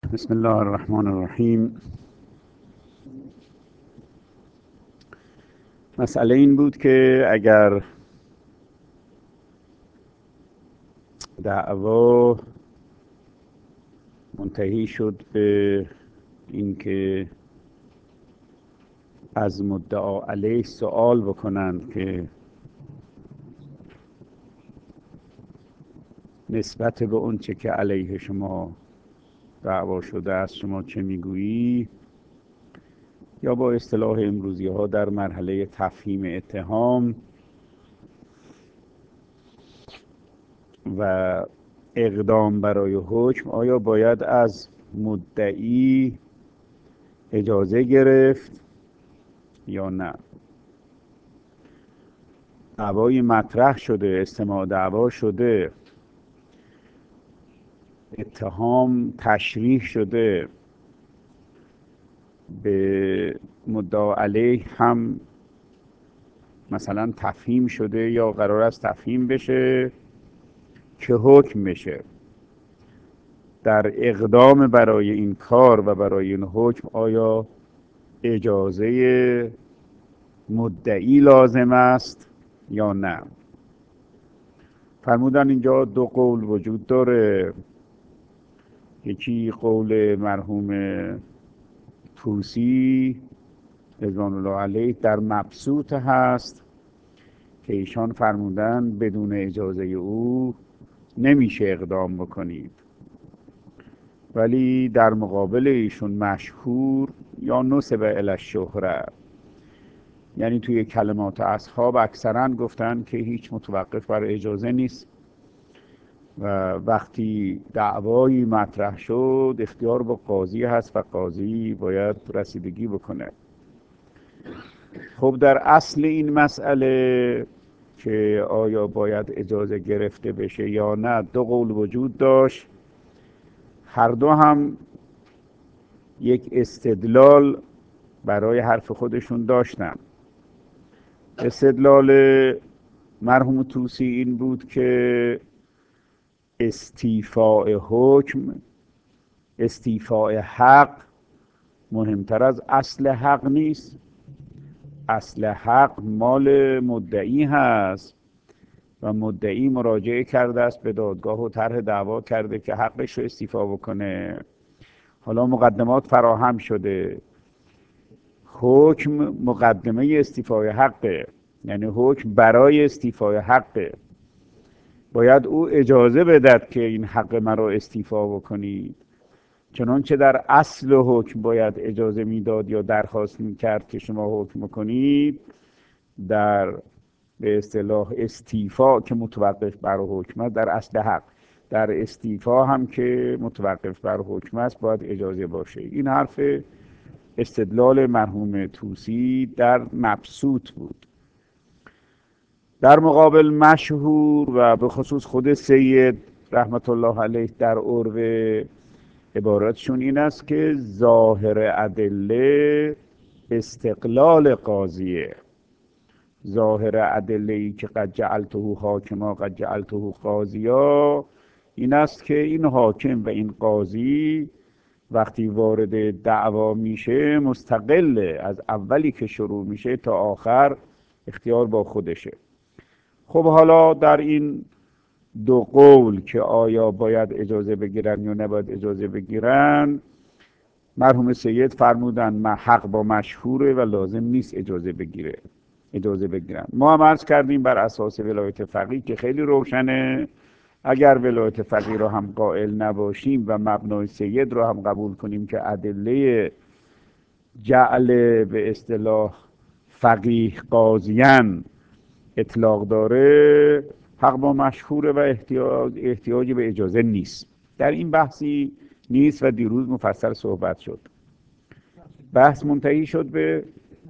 بسم الله الرحمن الرحیم. مسئله این بود که اگر دعوا منتهی شد به اینکه از مدعا علیه سوال بکنند که نسبت به اون چه که علیه شما دعوا شده است شما چه میگویی، یا با اصطلاح امروزی ها در مرحله تفهیم اتهام و اقدام برای حکم، آیا باید از مدعی اجازه گرفت یا نه؟ دعوای مطرح شده، استماع دعوا شده، اتهام تشریح شده، به مدعا علیه هم مثلا تفهیم شده یا قرار است تفهیم بشه که حکم بشه. در اقدام برای این کار و برای این حکم آیا اجازه مدعی لازم است یا نه؟ فرمودن اینجا دو قول وجود داره. یکی قول مرحوم طوسی رضوان الله علیه در مبسوط هست که ایشان فرمودن بدون اجازه او نمیشه اقدام بکنید، ولی در مقابل ایشون مشهور یا نسب الی الشهره، یعنی توی کلمات اصحاب اکثرا گفتن که هیچ متوقف بر اجازه نیست و وقتی دعوایی مطرح شد اختیار با قاضی هست و قاضی باید رسیدگی بکنه. خب در اصل این مسئله که آیا باید اجازه گرفته بشه یا نه دو قول وجود داشت. هر دو هم یک استدلال برای حرف خودشون داشتن. استدلال مرحوم طوسی این بود که استیفاء حکم، استیفاء حق مهمتر از اصل حق نیست. اصل حق مال مدعی هست و مدعی مراجعه کرده است به دادگاه و طرح دعوا کرده که حقش رو استیفا بکنه. حالا مقدمات فراهم شده، حکم مقدمه استیفای حقه، یعنی حکم برای استیفای حقه. باید او اجازه بدهد که این حق مرا استیفا بکنید، چنانچه در اصل حکم باید اجازه میداد یا درخواست میکرد که شما حکم کنید. در به اصطلاح استیفا که متوقف بر حکم است در اصل حق، در استیفا هم که متوقف بر حکم است باید اجازه باشه. این حرف استدلال مرحوم طوسی در مبسوط بود. در مقابل مشهور و به خصوص خود سید رحمت الله علیه در عرو عبارتشون این است که ظاهر ادله استقلال قاضیه. ظاهر ادله ای که قد جعلته حاکما قد جعلته قاضیا این است که این حاکم و این قاضی وقتی وارد دعوا میشه مستقله، از اولی که شروع میشه تا آخر اختیار با خودشه. خب حالا در این دو قول که آیا باید اجازه بگیرن یا نباید اجازه بگیرن، مرحوم سید فرمودن حق با مشهوره و لازم نیست اجازه بگیرن. ما هم عرض کردیم بر اساس ولایت فقیه که خیلی روشنه. اگر ولایت فقیه رو هم قائل نباشیم و مبنای سید رو هم قبول کنیم که ادله جعل به اصطلاح فقیه قاضیان اطلاق داره، حق با مشهوره و احتیاجی به اجازه نیست. در این بحثی نیست و دیروز مفصل صحبت شد. بحث منتهی شد به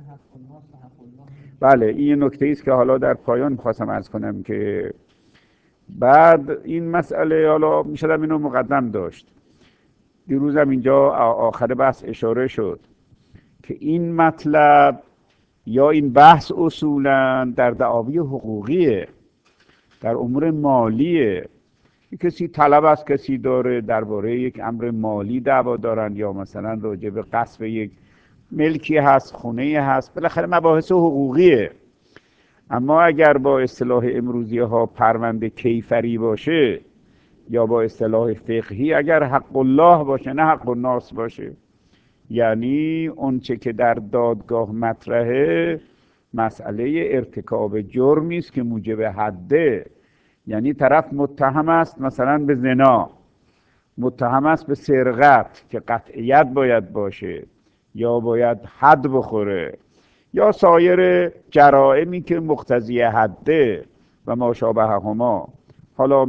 بله، این یه نکته است که حالا در پایان می‌خواستم عرض کنم که بعد این مسئله حالا میشدم اینو مقدم داشت. دیروزم اینجا آخر بحث اشاره شد که این مطلب یا این بحث اصولا در دعاوی حقوقیه، در امور مالیه. کسی طلب از کسی داره درباره یک امر مالی دعوا دارن، یا مثلا راجع به غصب یک ملکی هست، خونه هست، بالاخره مباحث حقوقیه. اما اگر با اصطلاح امروزی ها پرونده کیفری باشه، یا با اصطلاح فقهی اگر حق الله باشه نه حق الناس باشه، یعنی اونچه که در دادگاه مطرحه مسئله ارتکاب جرمی است که موجب حده. یعنی طرف متهم است مثلا به زنا، متهم است به سرقت که قطعیت باید باشه یا باید حد بخوره، یا سایر جرائمی که مقتضی حده و ما شابههما. حالا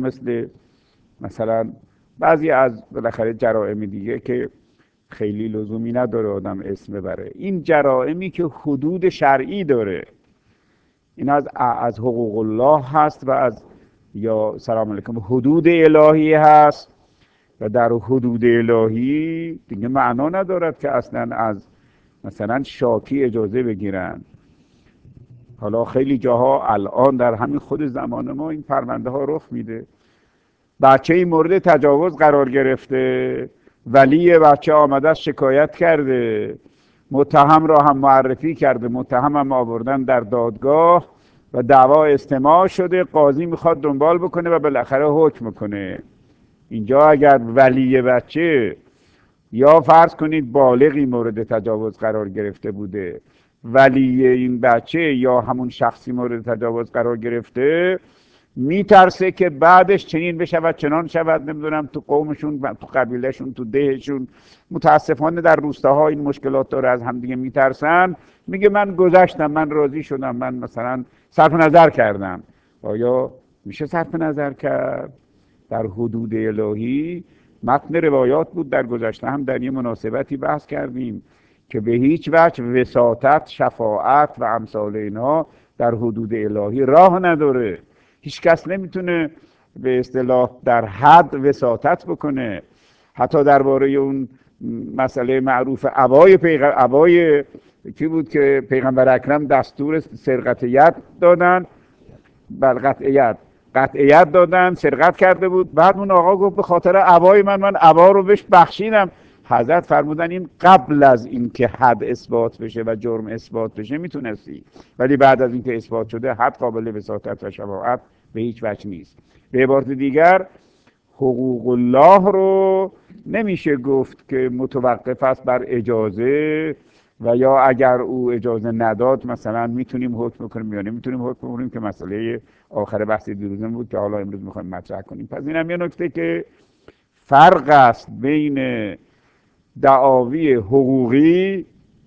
مثلا بعضی از بالاخره جرائم دیگه که خیلی لزومی نداره آدم اسم ببره، این جرائمی که حدود شرعی داره، این از حقوق الله هست و از یا سلام علیکم حدود الهی هست. و در حدود الهی دیگه معنا ندارد که اصلا از مثلا شاکی اجازه بگیرن. حالا خیلی جاها الان در همین خود زمان ما این پرونده ها رخ میده. بچه این مورد تجاوز قرار گرفته، ولی بچه آمده شکایت کرده، متهم را هم معرفی کرده، متهم هم آوردن در دادگاه و دعوا استماع شده، قاضی میخواد دنبال بکنه و بالاخره حکم کنه. اینجا اگر ولی بچه یا فرض کنید بالغی مورد تجاوز قرار گرفته بوده، ولی این بچه یا همون شخصی مورد تجاوز قرار گرفته، میترسه که بعدش چنین بشود چنان شود، نمیدونم تو قومشون، تو قبیلهشون، تو دهشون. متاسفانه در روستاها این مشکلات داره، از همدیگه میترسن. میگه من گذشتم، من راضی شدم، من مثلا صرف نظر کردم. آیا میشه صرف نظر کرد؟ در حدود الهی متن روایات بود در گذشته، هم در یه مناسبتی بحث کردیم که به هیچ وجه وساطت، شفاعت و امثال اینها در حدود الهی راه نداره. هیچ کس نمیتونه به اصطلاح در حد وساطت بکنه. حتی درباره اون مسئله معروف عبای کی بود که پیغمبر اکرم دستور سرقت ید دادن، بل قطعیت دادن، سرقت کرده بود. بعد اون آقا گفت به خاطر عبای من عبا رو بهش بخشیدم. حضرت فرمودن این قبل از اینکه حد اثبات بشه و جرم اثبات بشه میتونستی، ولی بعد از اینکه اثبات شده حد قابل وساطت و شفاعت به هیچ وجه نیست. به عبارت دیگر حقوق الله رو نمیشه گفت که متوقف است بر اجازه، و یا اگر او اجازه نداد مثلا میتونیم حکم کنیم یا نمیتونیم حکم کنیم، که مسئله آخر بحث دیروزم بود که حالا امروز میخوایم مطرح کنیم. پس اینم یه نکته که فرق است بین دعاوی حقوقی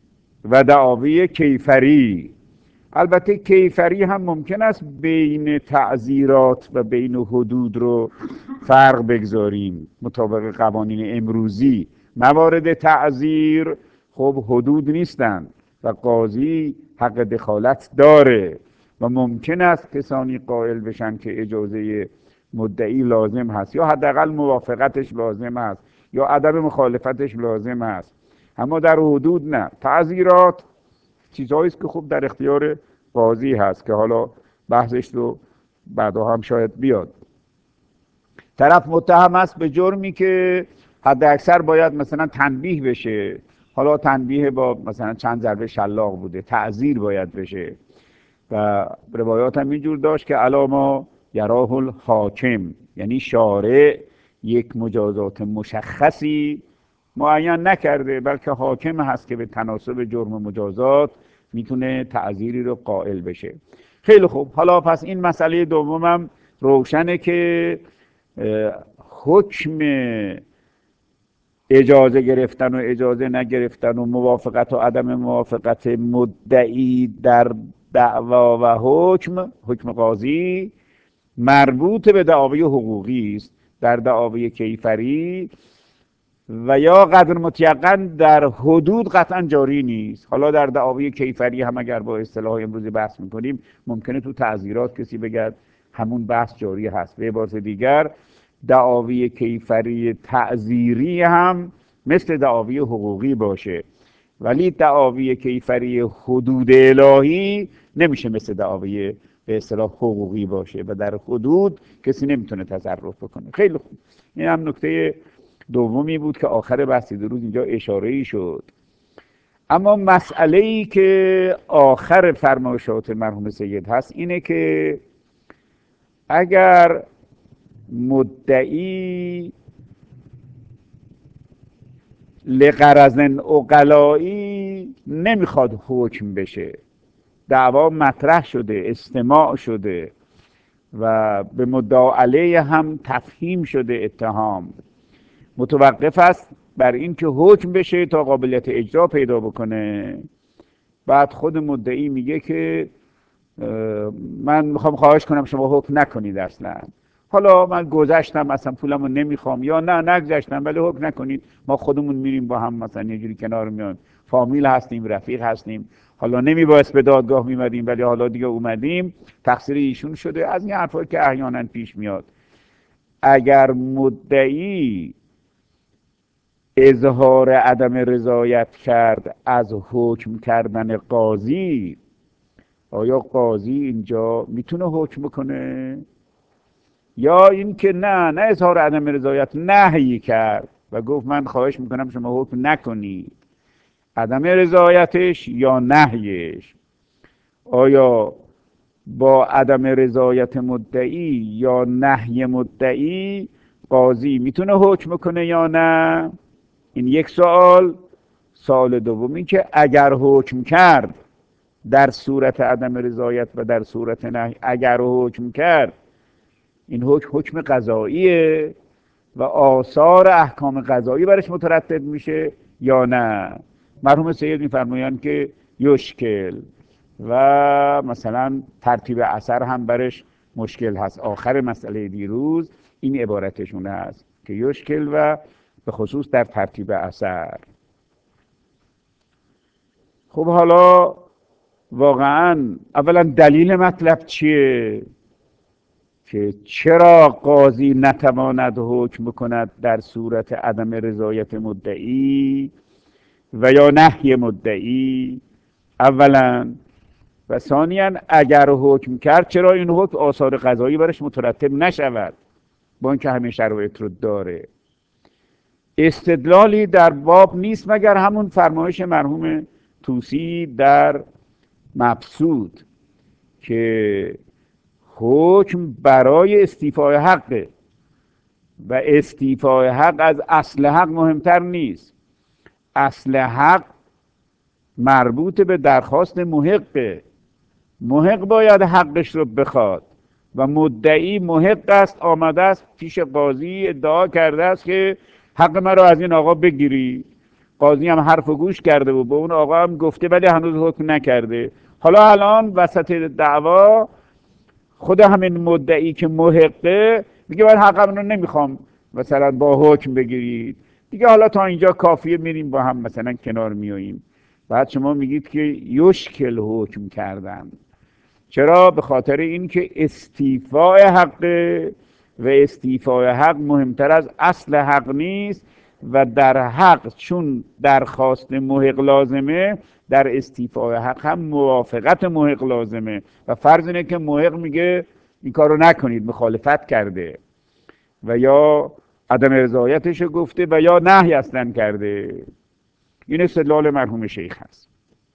و دعاوی کیفری. البته کیفری هم ممکن است بین تعزیرات و بین حدود رو فرق بگذاریم مطابق قوانین امروزی. موارد تعزیر خب حدود نیستن و قاضی حق دخالت داره و ممکن است کسانی قائل بشن که اجازه مدعی لازم هست یا حداقل موافقتش لازم است یا عدم مخالفتش لازم است. اما در حدود نه. تعزیرات چیزهایی است که خب در اختیار قاضی هست که حالا بحثش رو بعدا هم شاید بیاد. طرف متهم است به جرمی که حد اکثر باید مثلا تنبیه بشه، حالا تنبیه با مثلا چند ضربه شلاق بوده، تعزیر باید بشه. و روایات هم اینجور داشت که علاما یراه الحاکم، یعنی شارع یک مجازات مشخصی معین نکرده، بلکه حاکم هست که به تناسب جرم مجازات میتونه تعزیری رو قائل بشه. خیلی خوب، حالا پس این مسئله دومم روشنه که حکم اجازه گرفتن و اجازه نگرفتن و موافقت و عدم موافقت مدعی در دعوا و حکم قاضی مربوط به دعاوی حقوقی است. در دعاوی کیفری و یا قدر متیقن در حدود قطعا جاری نیست. حالا در دعاوی کیفری هم اگر با اصطلاح امروزی بحث میکنیم ممکنه تو تعزیرات کسی بگه همون بحث جاری هست. به عبارت دیگر دعاوی کیفری تعزیری هم مثل دعاوی حقوقی باشه، ولی دعاوی کیفری حدود الهی نمیشه مثل دعاوی به اصطلاح حقوقی باشه و در حدود کسی نمیتونه تصرف بکنه. خیلی خوب، این هم نکته دومی بود که آخر بحث دیروز اینجا اشاره‌ای شد. اما مسئله‌ای که آخر فرمایشات مرحوم سید هست اینه که اگر مدعی لغرض عقلایی نمیخواد حکم بشه، دعوا مطرح شده، استماع شده و به مدعا علیه هم تفهیم شده اتهام، متوقف است بر این که حکم بشه تا قابلیت اجرا پیدا بکنه. بعد خود مدعی میگه که من میخوام خواهش کنم شما حکم نکنید اصلا، حالا من گذشتم اصلا پولمو نمیخوام، یا نه نگذشتم ولی حکم نکنید، ما خودمون میریم با هم مثلا یه جوری کنار میان، فامیل هستیم، رفیق هستیم، حالا نمیبایست به دادگاه میمدیم ولی حالا دیگه اومدیم، تقصیر ایشون شده، از این حرفایی که احیانا پیش میاد. اگر مدعی اظهار عدم رضایت کرد از حکم کردن قاضی، آیا قاضی اینجا میتونه حکم بکنه؟ یا اینکه نه اظهار عدم رضایت، نهی کرد و گفت من خواهش میکنم شما حکم نکنید، عدم رضایتش یا نهیش، آیا با عدم رضایت مدعی یا نهی مدعی قاضی میتونه حکم کنه یا نه؟ این یک سوال. سوال دوم این که اگر حکم کرد در صورت عدم رضایت و در صورت نهی، اگر حکم کرد این حکم قضاییه و آثار احکام قضایی برش مترتب میشه یا نه؟ مرحوم سید میفرمایند که یشکل و مثلا ترتیب اثر هم برش مشکل هست. آخر مسئله دیروز این عبارتشون هست که یشکل و به خصوص در ترتیب اثر. خب حالا واقعا اولا دلیل مطلب چیه که چرا قاضی نتواند حکم بکند در صورت عدم رضایت مدعی و یا نهی مدعی اولا، و ثانیاً اگر حکم کرد چرا این حکم آثار قضایی برش مترتب نشود با اینکه همه شرایط رو داره؟ استدلالی در باب نیست مگر همون فرمایش مرحوم طوسی در مبسوط که حکم برای استیفای حقه و استیفای حق از اصل حق مهمتر نیست. اصل حق مربوط به درخواست محقه، محق باید حقش رو بخواد و مدعی محق است، آمده است پیش قاضی ادعا کرده است که حق مرا از این آقا بگیری، قاضی هم حرف و گوش کرده و به اون آقا هم گفته ولی هنوز حکم نکرده. حالا الان وسط دعوا خود همین مدعی که محقه میگه من حقم رو نمیخوام مثلا با حکم بگیرید دیگه، حالا تا اینجا کافیه، میریم با هم مثلا کنار میاییم. بعد شما میگید که یشکل حکم کردن. چرا؟ به خاطر اینکه استیفای حق و استیفای حق مهمتر از اصل حق نیست و در حق چون درخواست محق لازمه، در استیفای حق هم موافقت محق لازمه و فرض اینه که محق میگه این کارو نکنید، مخالفت کرده و یا عدم رضایتش گفته و یا نهی اصلا کرده. این استدلال مرحوم شیخ هست.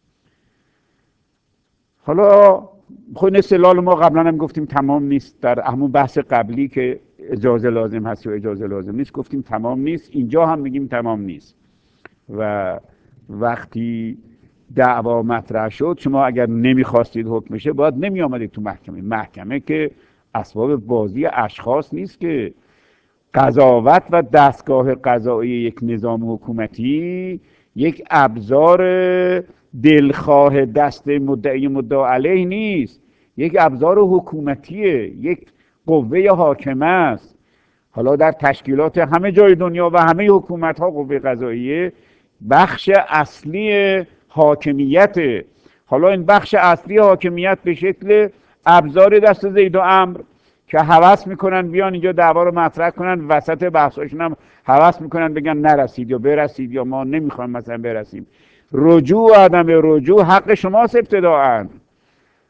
حالا خود استدلال ما قبلا هم گفتیم تمام نیست، در همون بحث قبلی که اجازه لازم هست و اجازه لازم نیست گفتیم تمام نیست، اینجا هم میگیم تمام نیست. و وقتی دعوا مطرح شد شما اگر نمیخواستید حکم بشه باید نمی آمدید تو محکمه. محکمه که اسباب بازی اشخاص نیست که. قضاوت و دستگاه قضایی یک نظام حکومتی یک ابزار دلخواه دست مدعی مدعا علیه نیست، یک ابزار حکومتیه، یک قوه حاکمه است. حالا در تشکیلات همه جای دنیا و همه حکومت ها قوه قضاییه بخش اصلی حاکمیت. حالا این بخش اصلی حاکمیت به شکل ابزار دست زید و عمرو که هوس میکنن بیان اینجا دعوا رو مطرح کنن، وسط بحثاشون هم هوس میکنن بگن نرسید یا برسید یا ما نمیخوایم مثلا برسیم. رجوع و عدم رجوع حق شماست ابتداعا.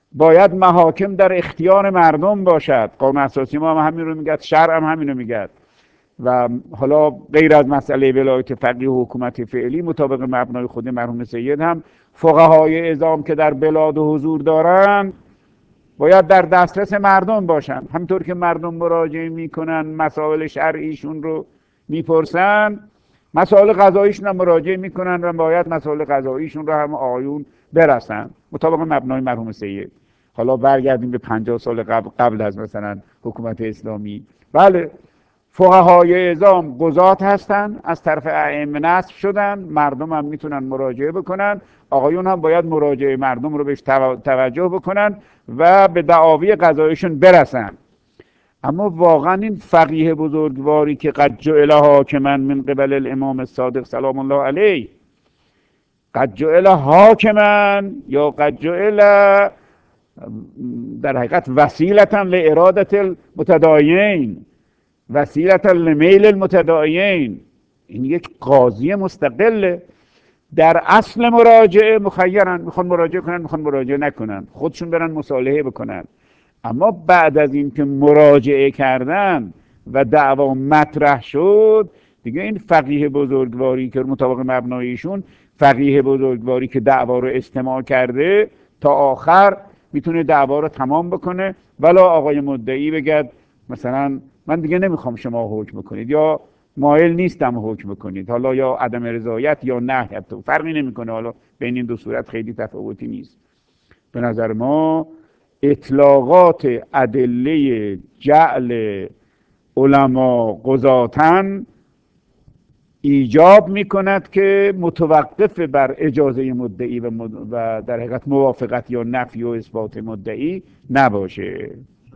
باید محاکم در اختیار مردم باشد. قانون اساسی ما هم همین رو میگه، شرع هم همین رو میگه. و حالا غیر از مسئله ولایت فقیه و حکومت فعلی، مطابق مبنای خود مرحوم سید هم فقهای اعظام که در بلاد و حضور دارن باید در دسترس مردم باشن. همینطور که مردم مراجعه میکنن مسائل شرعیشون رو میپرسن، مسائل قضاییشون هم مراجعه میکنن و باید مسائل قضاییشون رو هم آیون برسن مطابق مبنای مرحوم سید. حالا برگردیم به 50 سال قبل از مثلا حکومت اسلامی. بله، فقهای اعظام قضات هستن، از طرف ائمه نصب شدن، مردم هم میتونن مراجعه بکنن، آقایون هم باید مراجعه مردم رو بهش توجه بکنن و به دعاوی قضاییشون برسن. اما واقعا این فقیه بزرگواری که قد جعل حاکما من قبل الامام الصادق سلام الله علیه، قد جعل حاکما یا قد جعل در حقیقت وسیلتا لارادت المتداین، وسیلتا لمیل المتداین، این یک قاضی مستقله. در اصل مراجعه مخیرن، میخوان مراجعه کنن میخوان مراجعه نکنن، خودشون برن مصالحه بکنن. اما بعد از اینکه مراجعه کردن و دعوا مطرح شد دیگه، این فقیه بزرگواری که مطابق مبنایشون فقیه بزرگواری که دعوا رو استماع کرده تا آخر میتونه دعوا رو تمام بکنه، ولی آقای مدعی بگد مثلا من دیگه نمیخوام شما حکم کنید، یا مایل نیستم حکم کنید، حالا یا عدم رضایت یا نه، فرقی نمیکنه، حالا بین این دو صورت خیلی تفاوتی نیست. به نظر ما اطلاقات ادله جعل علما قضاتن ایجاب میکند که متوقف بر اجازه مدعی و در حقیقت موافقت یا نفی و اثبات مدعی نباشه.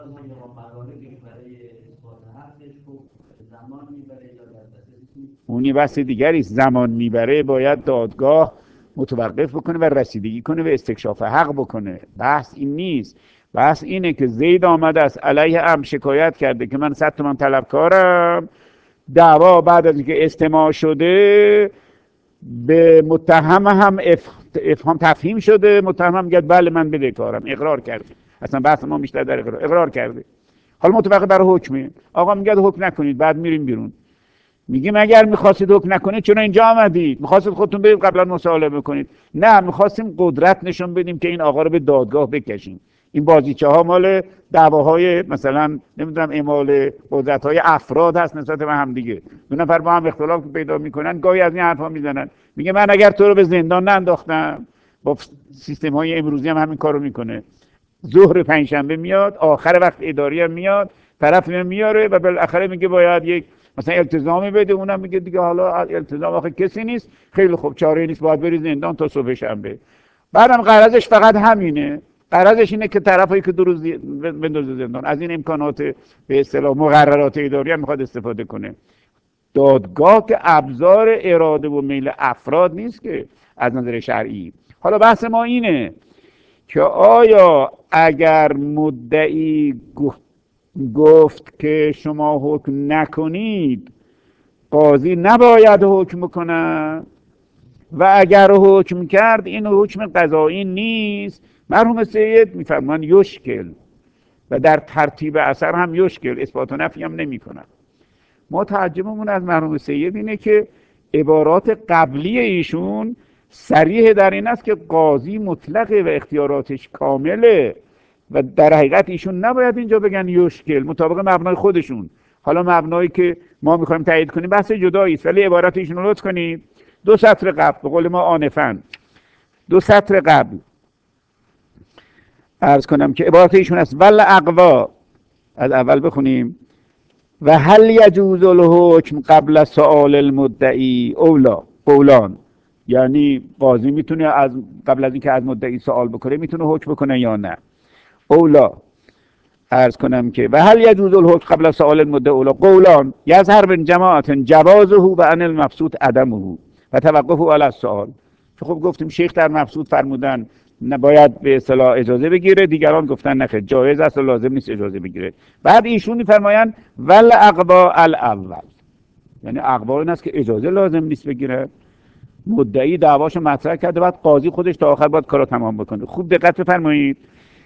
اونی بحث دیگری، زمان میبره، باید دادگاه متوقف بکنه و رسیدگی کنه و استکشاف حق بکنه. بحث این نیست، بحث اینه که زید آمده است علیه ام شکایت کرده که من 100 تومن طلبکارم، دعوا بعد از اینکه استماع شده به متهم هم افهام تفهیم شده، متهم هم میگه بله من بدهکارم، اقرار کرده. اصلا بحث ما بیشتر در اقرار کرده. حالا متوقف برای حکمه، آقا میگه حکم نکنید، بعد میریم بیرون. میگیم اگر میخواستید حکم نکنید چرا اینجا آمدید؟ میخواستید خودتون برید قبلا مصالحه بکنید؟ نه، میخواستیم قدرت نشون بدیم که این آقا رو به دادگاه بکشیم. این بازیچه ها مال دعواهای مثلا نمیدونم اعمال قدرت های افراد هست نسبت به هم دیگه. دو نفر با هم اختلاف پیدا میکنن، گاهی از این حرفا میزنن. میگه من اگر تو رو به زندان ننداختم، با سیستم های امروزی هم همین کارو میکنه، ظهر پنجشنبه میاد، آخر وقت اداری هم میاد، طرف میاره و بالاخره میگه باید یک مثلا التزامی بده، اونم میگه دیگه حالا التزام آخه کسی نیست، خیلی خوب چاره نیست، باید بری زندان تا صبح شنبه. بعدم غرضش فقط همینه، غرضش اینه که طرفایی که دو روز بندازه زندان، از این امکانات به اصطلاح مقررات اداری هم میخواد استفاده کنه. دادگاه که ابزار اراده و میل افراد نیست که از نظر شرعی. حالا بحث ما اینه که آیا اگر مدعی گفت که شما حکم نکنید، قاضی نباید حکم کنه، و اگر حکم کرد این حکم قضایی نیست؟ مرحوم سید میفرمان یشکل، و در ترتیب اثر هم یشکل، اثبات و نفی هم نمی کنن. ما تعجبمون از مرحوم سید اینه که عبارات قبلی ایشون صریح در این است که قاضی مطلقه و اختیاراتش کامله، و در حقیقت ایشون نباید اینجا بگن یشکل مطابق مبنای خودشون. حالا مبنایی که ما میخوایم تایید کنیم بحث جدایی است، ولی عبارت ایشون رو لطف کنید 2 سطر قبل، به قول ما آنفن 2 سطر قبل عرض کنم که عبارت ایشون است: ول اقوا، از اول بخونیم، و هل یجوز الحکم قبل سؤال المدعی اولا قولان، یعنی قاضی میتونه از قبل از اینکه از مدعی سوال بکنه میتونه حکم بکنه یا نه. اولا عرض کنم که و هل یجوز الحکم قبل سؤال المدعی اولا قولان یظهر من جماعت جوازه و عن المبسوط عدمه و توقفه علی السؤال. خب گفتیم شیخ در مبسوط فرمودن نباید به اصطلاح اجازه بگیره، دیگران گفتن نخیر جایز است و لازم نیست اجازه بگیره. بعد ایشون میفرمایند ول اقوا الاول، یعنی اقوا این است که اجازه لازم نیست بگیره. مدعی دعواشو مطرح کرده، بعد قاضی خودش تا آخر باید کارو تمام بکنه. خوب دقت بفرمایید،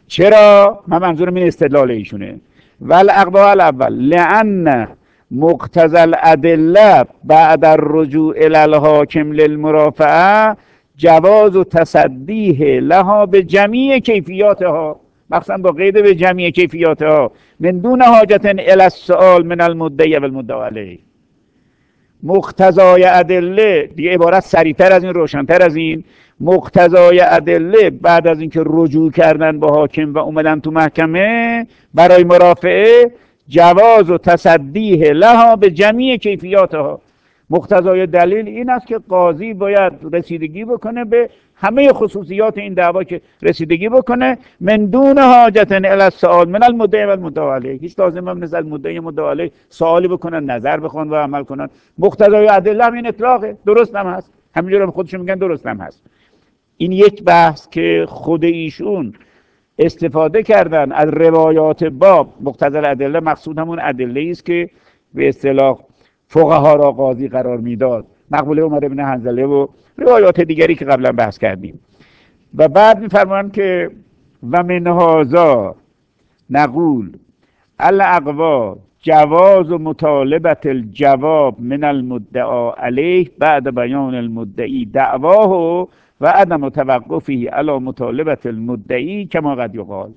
چرا؟ من منظورم این استدلال ایشونه. والاقوا الاول لان مقتضى الادله بعد الرجوع الى الحاکم للمرافعه جواز تصدیه لها به جمیع کیفیاتها، مخصوصا با قید به جمیع کیفیاتها، من دون حاجت الى السؤال من المدعی و المدعی علیه. مقتضای ادله دیگه عبارت سریعتر از این، روشنتر از این. مقتضای ادله بعد از اینکه رجوع کردن با حاکم و اومدن تو محکمه برای مرافعه، جواز و تصدیه لها به جمیع کیفیاتها. مقتضای دلیل این است که قاضی باید رسیدگی بکنه به همه خصوصیات این دعوا، که رسیدگی بکنه من دون حاجت الی السؤال من المدعی و المدعی علیه. هیچ لازم هم نیست از مدعی مدعی علیه سوالی بکنن، نظر بخوان و عمل کنن. مقتضای ادله هم این اطلاقه، درست هم هست، همینجوری هم خودشون میگن درست هم هست. این یک بحث که خود ایشون استفاده کردن از روایات باب. مقتضی الادله مقصود همون ادله است که به اصطلاح فقها را قاضی قرار میداد، مقبوله عمر بن حنظله و روایات دیگری که قبلا بحث کردیم. و بعد میفرمایند که و من هذا نقول الاقوا جواز مطالبه الجواب من المدعا علیه بعد بیان المدعی دعواه و عدم توقفه علی مطالبه المدعی کما قد یقال.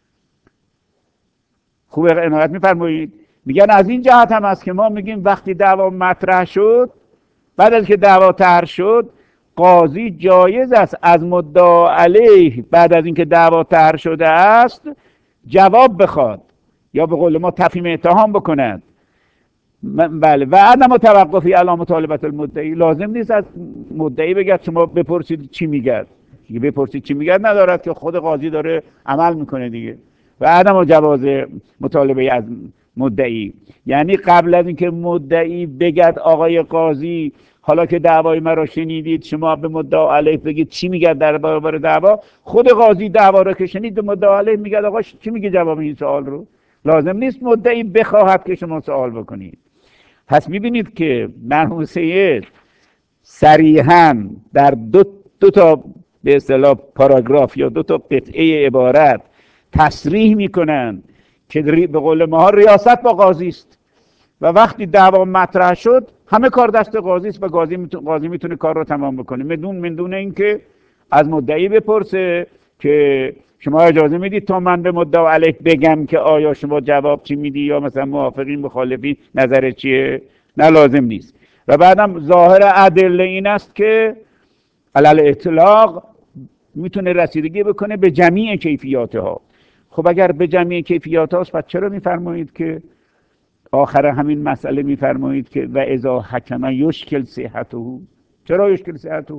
خوب عنایت میفرمایید. میگن از این جهت هم است که ما میگیم وقتی دعوا مطرح شد، بعد از که دعوا طرح شد، قاضی جایز است از مدعا علیه بعد از اینکه دعوا طرح شده است جواب بخواد، یا به قول ما تفهیم اتهام بکند. بله. و عدم توقفی علی مطالبه المدعی، لازم نیست از مدعی بگید شما بپرسید چی میگد. دیگه بپرسید چی میگد ندارد که، خود قاضی داره عمل میکنه دیگه. و عدم جواز مطالبه از مدعی، یعنی قبل از اینکه مدعی بگد آقای قاضی حالا که دعوای مرا شنیدید شما به مدعا علیه بگید چی میگد در برابر دعوا، خود قاضی دعوا رو که شنید به مدعا علیه میگد آقا چی میگه جواب این سوال رو. لازم نیست مدعی بخواهد که شما سوال بکنید. پس میبینید که مرحوم سید صریحاً در دو تا به اصطلاح پاراگراف یا دو تا قطعه عبارت تصریح میکنن که به قول ما ریاست با قاضی است، و وقتی دعوا مطرح شد همه کار دست قاضی است و قاضی میتونه کار رو تمام بکنه من دون اینکه از مدعی بپرسه که شما اجازه میدید تا من به مدعا علیه بگم که آیا شما جواب چی میدی، یا مثلا موافقین مخالفین نظر چیه. نه، لازم نیست. و بعدم ظاهر ادله این است که علل اطلاق میتونه رسیدگی بکنه به جمیع کیفیاتها. خب اگر به جمیع کیفیاتها است، پس چرا میفرمایید که آخر همین مسئله میفرمایید که و اذا حکم یشکل صحته؟ چرا یشکل صحته؟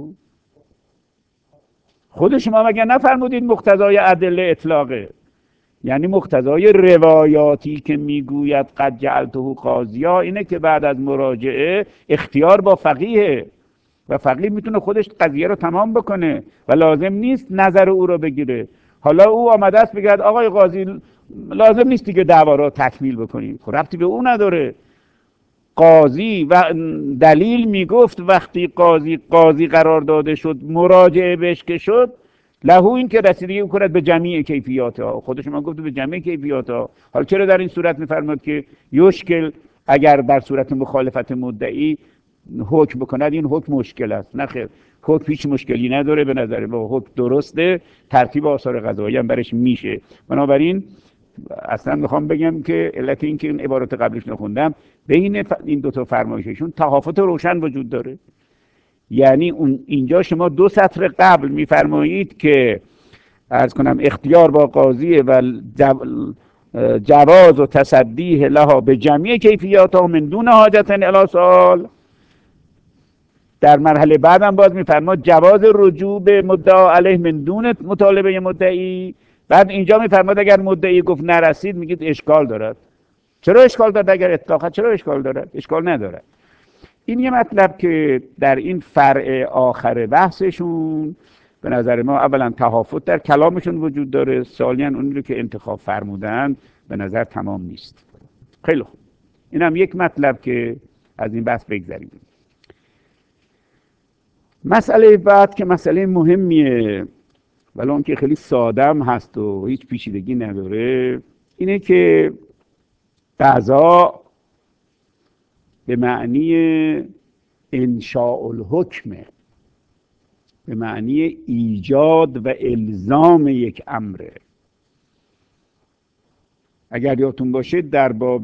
خود شما مگه نفرمودید مقتضای ادله اطلاقه؟ یعنی مقتضای روایاتی که میگوید قد جعلته قاضیا اینه که بعد از مراجعه اختیار با فقیه و فقیه میتونه خودش قضیه رو تمام بکنه و لازم نیست نظر او رو بگیره. حالا او آمده است بگه آقای قاضی لازم نیست دیگه دعوا رو تکمیل بکنید، خب ربطی به او نداره. قاضی و دلیل میگفت وقتی قاضی قرار داده شد مراجعه بهش که شد لهو این که رسیدگی کند به جمیع کیفیاتها. خود شما گفت به جمیع کیفیاتها. حالا چرا در این صورت میفرماد که یشکل اگر در صورت مخالفت مدعی حکم بکند این حکم مشکل است؟ نه خیر، حکم هیچ مشکلی نداره به نظر ما، حکم درسته، ترتیب آثار قضایی هم برش میشه. بنابراین اصلا میخوام بگم که علت این که این عبارت قبلش نخوندم بین این دو تا فرمایششون تفاوت روشن وجود داره. یعنی اینجا شما دو سطر قبل میفرمایید که عرض کنم اختیار با قاضیه و جواز و تصدیه لها به جمعی کیفیاتها من دون حاجت الی سؤال. در مرحله بعدم باز میفرماد جواز رجوع به مدعا علیه من دون مطالبه مدعی. بعد اینجا میفرماد اگر مدعی گفت نرسید میگید اشکال دارد. چرا اشکال دارد؟ اگر اطلاقا چرا اشکال دارد؟ اشکال ندارد. این یه مطلب که در این فرع آخر بحثشون به نظر ما اولا تهافت در کلامشون وجود داره، ثانیاً اون رو که انتخاب فرمودن به نظر تمام نیست. خیلی خوب، این هم یک مطلب که از این بحث بگذریم. مسئله بعد که مسئله مهمیه ولی اون که خیلی سادم هست و هیچ پیچیدگی نداره اینه که قضا به معنی انشاء الحکمه، به معنی ایجاد و الزام یک امره. اگر یادتون باشه در باب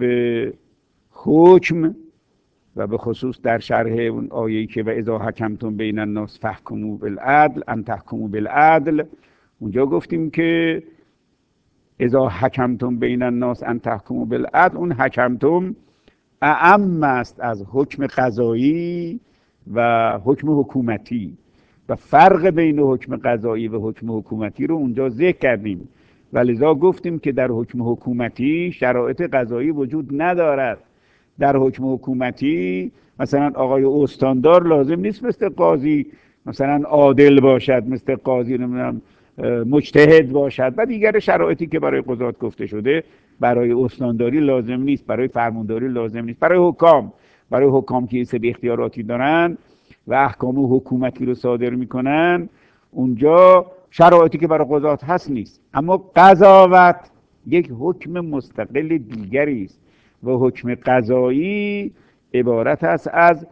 حکم و به خصوص در شرح اون آیه‌ای که و اذا حکمتم بین الناس فاحکموا بالعدل ان تحکموا بالعدل، اونجا گفتیم که اذا حکمتم بین الناس ان تحکموا بالعدل، اون حکمتم اعم است از حکم قضایی و حکم حکومتی و فرق بین حکم قضایی و حکم حکومتی رو اونجا ذکر کردیم و لذا گفتیم که در حکم حکومتی شرایط قضایی وجود ندارد. در حکم حکومتی مثلا آقای استاندار لازم نیست مثل قاضی مثلا عادل باشد، مثل قاضی نمیدونم مجتهد باشد و دیگر شرایطی که برای قضات گفته شده برای استانداری لازم نیست، برای فرمانداری لازم نیست. برای حکام که سری اختیاراتی دارن و احکام حکومتی رو صادر میکنن اونجا شرایطی که برای قضات هست نیست. اما قضاوت یک حکم مستقل دیگری است و حکم قضایی عبارت است از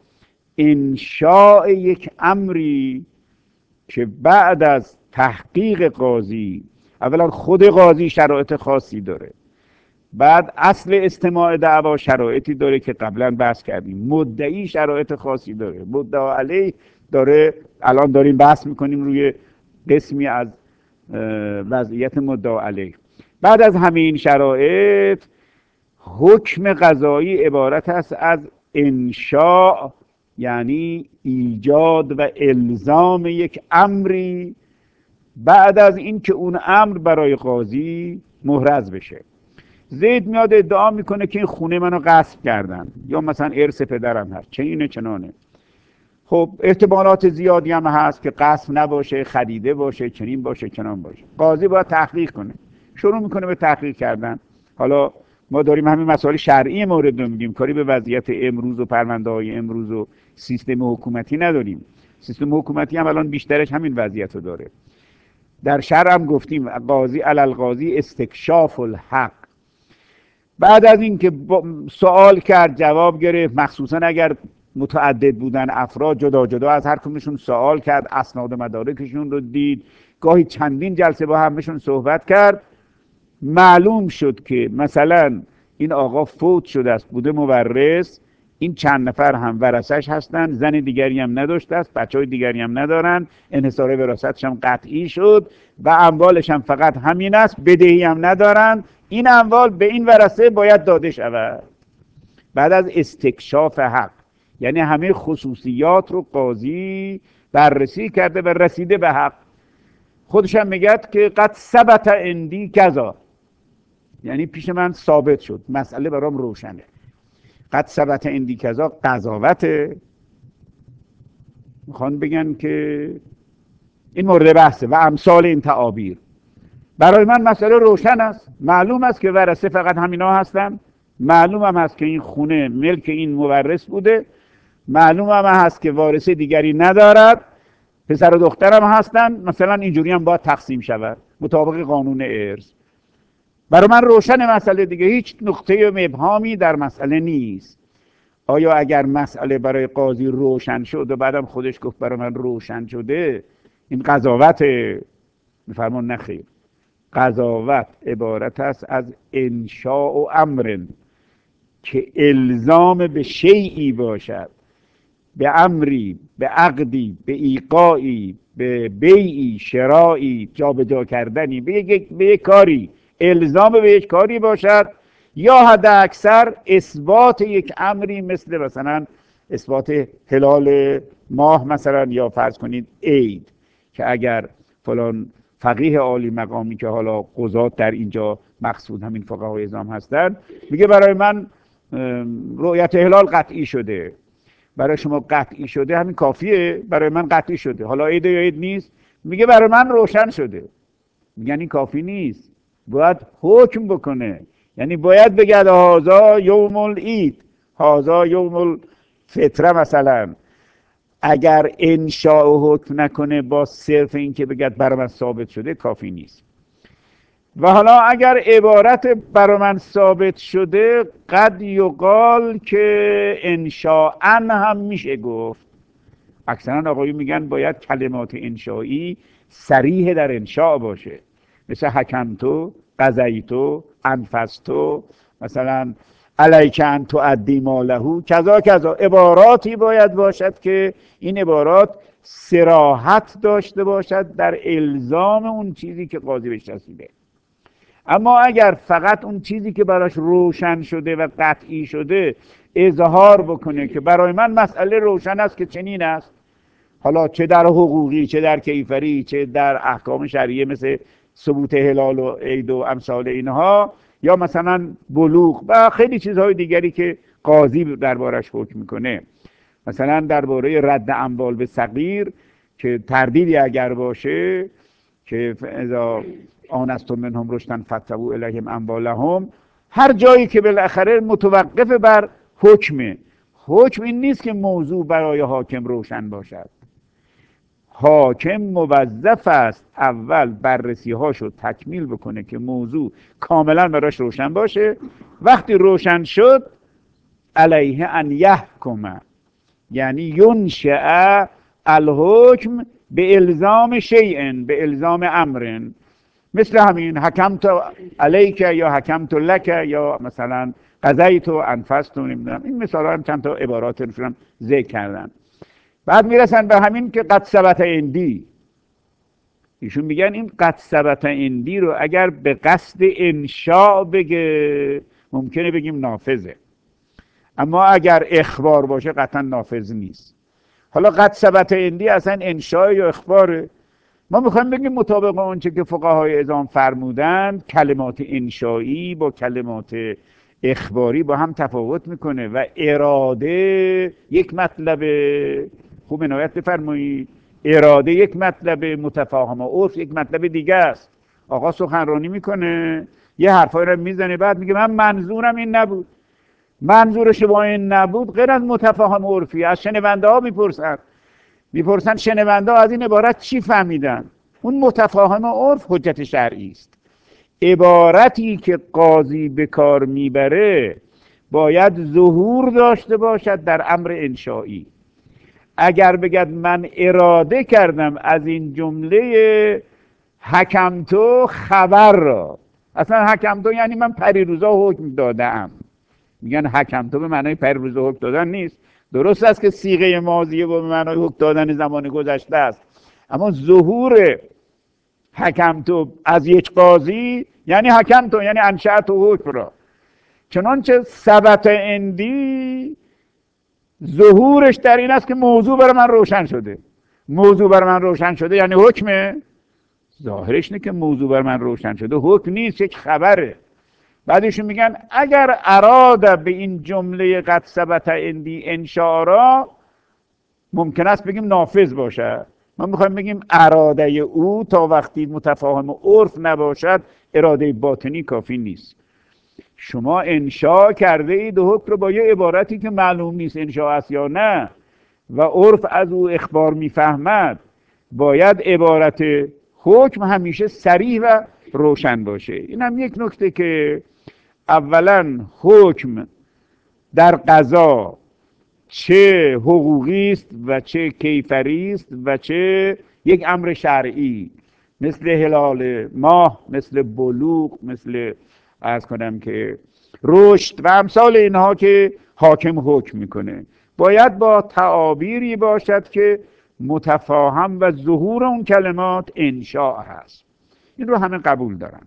انشاء یک امری که بعد از تحقیق قاضی، اولا خود قاضی شرایط خاصی داره، بعد اصل استماع دعوا شرایطی داره که قبلا بحث کردیم، مدعی شرایط خاصی داره، مدعا علیه داره، الان داریم بحث میکنیم روی قسمی از وضعیت مدعا علیه. بعد از همین شرایط حکم قضایی عبارت است از انشاء، یعنی ایجاد و الزام یک امری بعد از این که اون امر برای قاضی محرز بشه. زید میاد ادعا میکنه که این خونه منو غصب کردن یا مثلا ارث پدرم هست، چه اینه چنانه. خب احتمالات زیادی هم هست که غصب نباشه، خریده باشه، چنین باشه، چنان باشه. قاضی باید تحقیق کنه، شروع میکنه به تحقیق کردن. حالا ما داریم همین مسائل شرعی مورد رو میگیم، کاری به وضعیت امروز و پرونده های امروز و سیستم حکومتی نداریم. سیستم حکومتی هم الان بیشترش همین وضعیت رو داره. در شرع هم گفتیم قاضی علی القاضی استکشاف الحق. بعد از این که سوال کرد جواب گرفت، مخصوصا اگر متعدد بودن افراد جدا جدا از هر کدومشون سوال کرد، اسناد و مدارکشون رو دید، گاهی چندین جلسه با همشون صحبت کرد، معلوم شد که مثلا این آقا فوت شده است، بوده مورث، این چند نفر هم ورثش هستن، زن دیگری هم نداشته است، بچهای دیگری هم ندارن، انحصار وراثتش هم قطعی شد و اموالش هم فقط همین است، بدهی هم ندارن، این اموال به این ورثه باید داده شود. بعد از استکشاف حق، یعنی همه خصوصیات رو قاضی بررسی کرده و رسیده به حق. خودش هم میگه که قد ثبت عندی کذا، یعنی پیش من ثابت شد، مسئله برام روشنه. قد ثبت عندی کذا قضاوته، میخوان بگن که این مورد بحثه و امثال این تعابیر. برای من مسئله روشن است، معلوم است که ورثه فقط همینا هستن، معلوم هم هست که این خونه ملک این مورث بوده، معلوم هم هست که وارث دیگری ندارد، پسر و دخترم هستن، مثلا اینجوری هم باید تقسیم شود مطابق قانون ارث. برای من روشن مسئله دیگه، هیچ نقطه مبهامی در مسئله نیست. آیا اگر مسئله برای قاضی روشن شد و بعدم خودش گفت برای من روشن شده، این قضاوت؟ میفرمان نخیر. قضاوت عبارت است از انشاء و امر که الزام به شیئی باشد، به امری، به عقدی، به ایقاعی، به بیعی، شرایی، جابجا کردنی، به یک کاری، الزام به یک کاری باشد، یا حد اکثر اثبات یک امری، مثلا اثبات هلال ماه مثلا، یا فرض کنید عید، که اگر فلان فقیه عالی مقامی که حالا قضات در اینجا مقصود همین فقهای اعظام هستن میگه برای من رؤیت هلال قطعی شده، برای شما قطعی شده، همین کافیه، برای من قطعی شده، حالا عید یا عید نیست، میگه برای من روشن شده. میگن این کافی نیست، باید حکم بکنه، یعنی باید بگه هازا یوم العید، هازا یوم الفطره مثلا. اگر انشاء و حکم نکنه با صرف این که بگد برای من ثابت شده کافی نیست. و حالا اگر عبارت برای من ثابت شده قد یقال که انشاءً هم میشه گفت. اکثرا آقایون میگن باید کلمات انشایی صریح در انشاء باشه، مثل حکمتو، قضیتو، انفستو، مثلا علیک ان تؤدی ماله، کذا کذا. عباراتی باید باشد که این عبارات صراحت داشته باشد در الزام اون چیزی که قاضی بهش رسیده. اما اگر فقط اون چیزی که براش روشن شده و قطعی شده اظهار بکنه که برای من مسئله روشن است که چنین است، حالا چه در حقوقی، چه در کیفری، چه در احکام شرعیه مثل ثبوت هلال و عید و امثال اینها، یا مثلا بلوغ و خیلی چیزهای دیگری که قاضی دربارش حکم میکنه، مثلا درباره رد اموال به صغیر که تردیدی اگر باشه که اذا آنستم منهم رشدا فاتبعوا الیهم اموالهم، هر جایی که بالاخره متوقف بر حکمه. حکم این نیست که موضوع برای حاکم روشن باشد. حاکم موظف است اول بررسی هاشو تکمیل بکنه که موضوع کاملا براش روشن باشه. وقتی روشن شد علیه ان یحکم، یعنی ینشأ الحکم به الزام شیء، به الزام امر، مثل همین حکمت علیک یا حکمت لک یا مثلا قضیت و انفست و نمیدونم. این مثال هم چند تا عبارات رو ذکر کردن. بعد میرسن به همین که قد ثبت عندی. ایشون میگن این قد ثبت عندی رو اگر به قصد انشاء بگه ممکنه بگیم نافذه، اما اگر اخبار باشه قطعا نافذ نیست. حالا قد ثبت عندی اصلا انشاء یا اخباره؟ ما میخوایم بگیم مطابق اونچه که فقهای اعظام فرمودند کلمات انشایی با کلمات اخباری با هم تفاوت میکنه و اراده یک مطلب، خوب عنایت بفرمایید، اراده یک مطلب، متفاهم و عرف یک مطلب دیگه است. آقا سخنرانی میکنه یه حرفایی رو میزنه بعد میگه من منظورم این نبود. منظور شما این نبود غیر از متفاهم و عرفی. از شنونده ها میپرسن شنونده ها از این عبارت چی فهمیدن؟ اون متفاهم و عرف حجت شرعی است. عبارتی که قاضی به کار میبره باید ظهور داشته باشد در امر انشایی. اگر بگد من اراده کردم از این جمله حکمتو خبر را، اصلا حکمتو یعنی من پریروزا حکم دادم. میگن حکمتو به معنای پریروزا حکم دادن نیست. درست است که صیغه ماضیه به معنای حکم دادن زمان گذشته است، اما ظهور حکمتو از یک قاضی یعنی حکمتو یعنی انشأت و حکم را. چنانچه ثبت عندی ظهورش در این است که موضوع برای من روشن شده. موضوع برای من روشن شده یعنی حکمه؟ ظاهرش نه که موضوع برای من روشن شده حکم نیست، یک خبره. بعدشون میگن اگر اراد به این جمله قد ثبت عندی انشاء را ممکن است بگیم نافذ باشه. ما میخوایم بگیم اراده او تا وقتی متفاهم عرف نباشد اراده باطنی کافی نیست. شما انشاء کرده اید و حکم رو با یه عبارتی که معلوم نیست انشاء است یا نه و عرف از او اخبار میفهمد، باید عبارت حکم همیشه صریح و روشن باشه. این هم یک نکته که اولا حکم در قضا چه حقوقی است و چه کیفری است و چه یک امر شرعی، مثل هلال ماه، مثل بلوغ، مثل عرض کنم که رشد و امثال اینها که حاکم حکم میکنه، باید با تعابیری باشد که متفاهم و ظهور اون کلمات انشاء هست. این رو همه قبول دارن.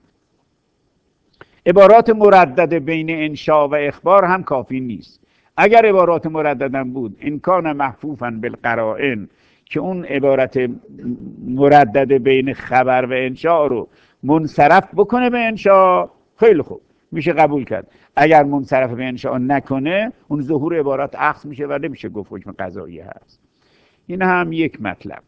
عبارات مردد بین انشاء و اخبار هم کافی نیست. اگر عبارات مرددن بود ان کان محفوفا بالقرائن، که اون عبارت مردد بین خبر و انشاء رو منصرف بکنه به انشاء، خیلی خوب میشه قبول کرد. اگر منصرف به انشاء نکنه اون ظهور عبارات عکس میشه و نمیشه گفت حکم قضایی هست. این هم یک مطلب.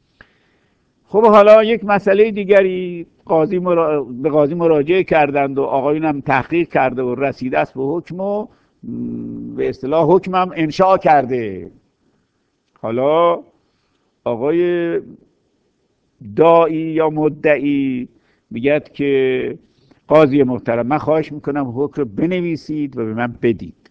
خب حالا یک مسئله دیگری، به قاضی مراجعه کردند و آقایون هم تحقیق کرده و رسیده است به حکم و به اصطلاح حکمم انشاء کرده. حالا آقای داعی یا مدعی میگد که قاضی محترم من خواهش میکنم حکم رو بنویسید و به من بدید.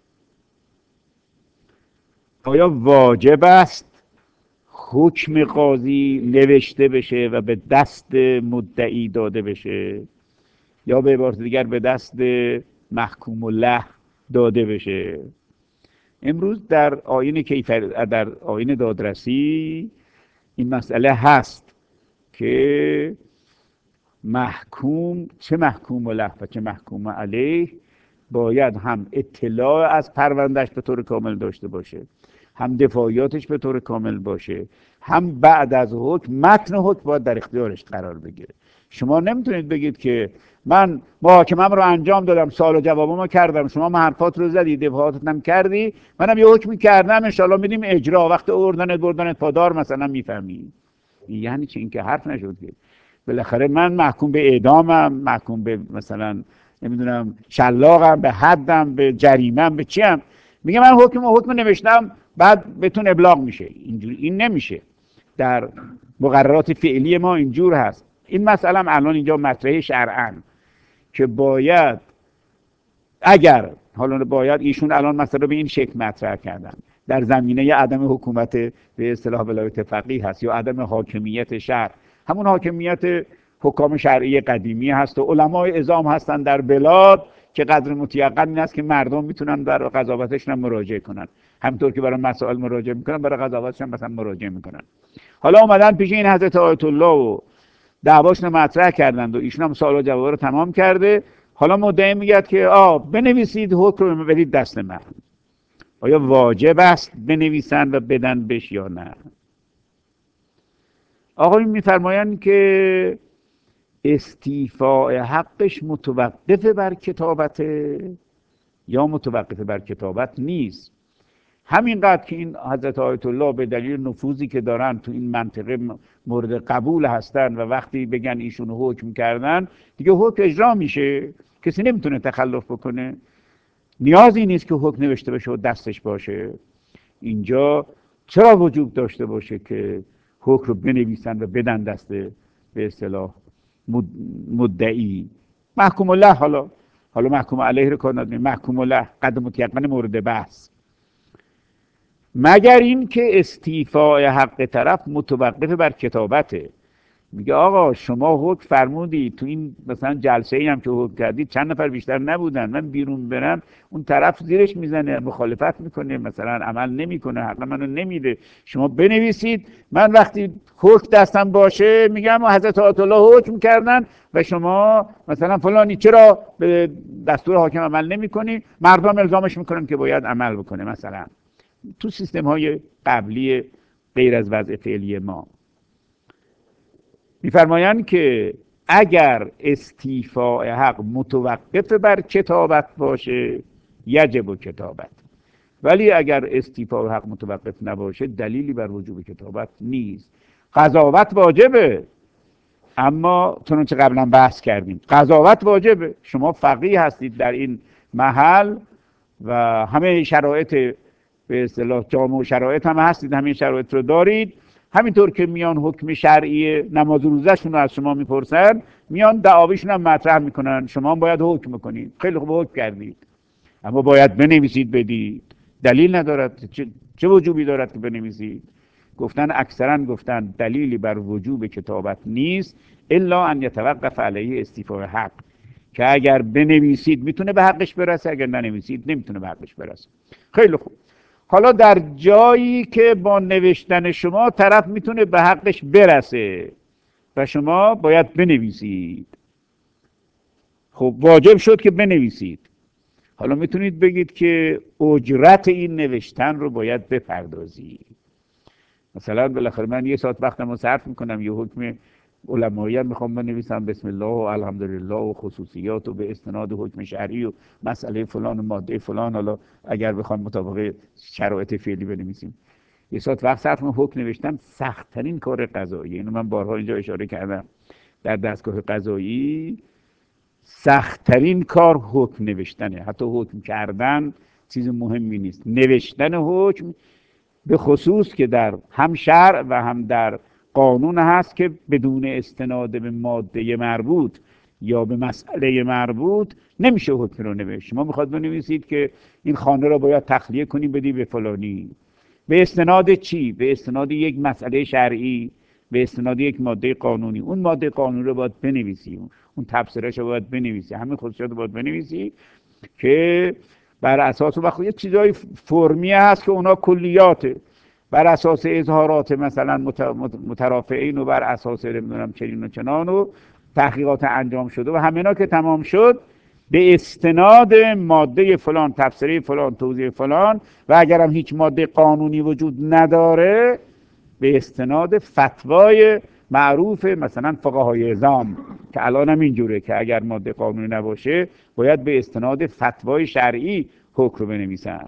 آیا واجب است حکم قاضی نوشته بشه و به دست مدعی داده بشه، یا به عبارت دیگر به دست محکوم له داده بشه؟ امروز در در آیین دادرسی این مسئله هست که محکوم، چه محکوم له و چه محکوم علیه، باید هم اطلاع از پروندهش به طور کامل داشته باشه، هم دفاعیاتش به طور کامل باشه، هم بعد از حکم متن حکم باید در اختیارش قرار بگیره. شما نمیتونید بگید که من محاکمه‌ام رو انجام دادم، سوال و جوابمو کردم، شما حرفات رو زدی، دفاعاتت هم کردی، منم یه حکمی کردم، ان شاءالله میدیم اجرا، وقت بردنت پادار مثلا میفهمی. یعنی چی؟ این که حرف نشد که بالاخره من محکوم به اعدامم، محکوم به مثلا نمیدونم شلاقم، به حدم، به جریمم، به چیم، میگه من حکم نوشتم بعد بهتون ابلاغ میشه. اینجوری این نمیشه. در مقررات فعلی ما اینجور هست. این مسئله هم الان اینجا مطرح شرعاً که باید، اگر حالا باید، ایشون الان مثلا به این شکل مطرح کردن در زمینه عدم حکومت به اصطلاح ولایت فقیه هست یا عدم حاکمیت شرع، همون حاکمیت حکام شرعی قدیمی هست و علمای عظام هستن در بلاد که قدر متیقن این است که مردم میتونن برای قضاوتشون مراجعه کنن، همونطور که برای مسائل مراجعه میکنن برای قضاوتشون مثلا مراجعه میکنن. حالا اومدن پیش این حضرت آیت الله و دعواشون مطرح کردند و ایشون هم سوال و جواب رو تمام کرده. حالا مدعی میگه که بنویسید حکم رو بدید دست من. آیا واجب است بنویسن و بدن بش یا نه؟ آقایون میفرمایند که استیفاء حقش متوقف بر کتابته یا متوقف بر کتابت نیست. همینقدر که این حضرت آیت الله به دلیل نفوذی که دارن تو این منطقه مورد قبول هستن و وقتی بگن ایشون حکم کردن دیگه حکم اجرا میشه، کسی نمیتونه تخلف بکنه، نیازی نیست که حکم نوشته بشه و دستش باشه. اینجا چرا وجوب داشته باشه که حکم رو بنویسن و بدن دست به اصطلاح مدعی؟ محکوم الله، حالا محکوم علیه رو کار نداریم، محکوم الله قد متیقن مورد بحث، مگر این که استیفاء حق طرف متوقف بر کتابته. میگه آقا شما حکم فرمودید، تو این مثلا جلسه ای هم که حکم کردید چند نفر بیشتر نبودن، من بیرون برم اون طرف زیرش میزنه، مخالفت میکنه، مثلا عمل نمیکنه، حق منو نمیده، شما بنویسید، من وقتی حکم دستم باشه میگم حضرت آیت الله حکم کردن و شما مثلا فلانی چرا به دستور حاکم عمل نمیکنی، مردم الزامش میکنن که باید عمل بکنه. مثلا تو سیستم های قبلی غیر از وضع فعلی ما میفرمایند که اگر استیفاء حق متوقف بر کتابت باشه یجب کتابت، ولی اگر استیفاء حق متوقف نباشه دلیلی بر وجوب کتابت نیست. قضاوت واجبه، اما چنانچه قبلا بحث کردیم قضاوت واجبه. شما فقیه هستید در این محل و همه شرایط به اصطلاح جامع و شرایط هم هستید، همین شرایط رو دارید، همینطور که میان حکم شرعی نماز روزهشون رو از شما میپرسن میان دعاویشون هم مطرح میکنن، شما هم باید حکم کنید. خیلی خوب حکم کردید اما باید بنویسید بدید. دلیل ندارد، چه وجوبی دارد که بنویسید؟ گفتن اکثرا گفتن دلیلی بر وجوب کتابت نیست الا ان یتوقف علیه استیفاء حق، که اگر بنویسید میتونه به حقش برسه، اگر ننویسید نمیتونه به حقش برسه. خیلی خوب، حالا در جایی که با نوشتن شما طرف میتونه به حقش برسه و شما باید بنویسید، خب واجب شد که بنویسید. حالا میتونید بگید که اجرت این نوشتن رو باید بپردازید. مثلا بالاخره من یه ساعت وقتم رو صرف میکنم یه حکم علمایی هم میخوام بنویسم، بسم الله و الحمدلله و خصوصیات و به استناد حکم شرعی و مسئله فلان و ماده فلان، حالا اگر بخوام مطابق شرایط فعلی بنویسیم یه ساعت وقت صرف کنم حکم نوشتن سخت‌ترین کار قضایی. اینو من بارها اینجا اشاره کردم، در دستگاه قضایی سخت‌ترین کار حکم نوشتنه. حتی حکم کردن چیز مهمی نیست، نوشتن حکم به خصوص که در هم شرع و هم در قانون هست که بدون استناد به ماده مربوط یا به مسئله مربوط نمیشه حکم رو نوشت. شما میخواد بنویسید که این خانه رو باید تخلیه کنی بدی به فلانی، به استناد چی؟ به استناد یک مسئله شرعی، به استناد یک ماده قانونی. اون ماده قانونی رو باید بنویسی، اون تفسیرش رو باید بنویسی، همین خصوصیات رو باید بنویسی که بر اساس وقت یه چیزای فرمی هست که اونا کلیاته، بر اساس اظهارات مثلا مترافعین و بر اساس نمیدونم چنین و چنان و تحقیقات انجام شده و همینا که تمام شد به استناد ماده فلان، تفسیری فلان، توضیح فلان و اگرم هیچ ماده قانونی وجود نداره به استناد فتوای معروف مثلا فقهای اعظام که الان هم اینجوره که اگر ماده قانونی نباشه باید به استناد فتوای شرعی حکم رو بنویسن.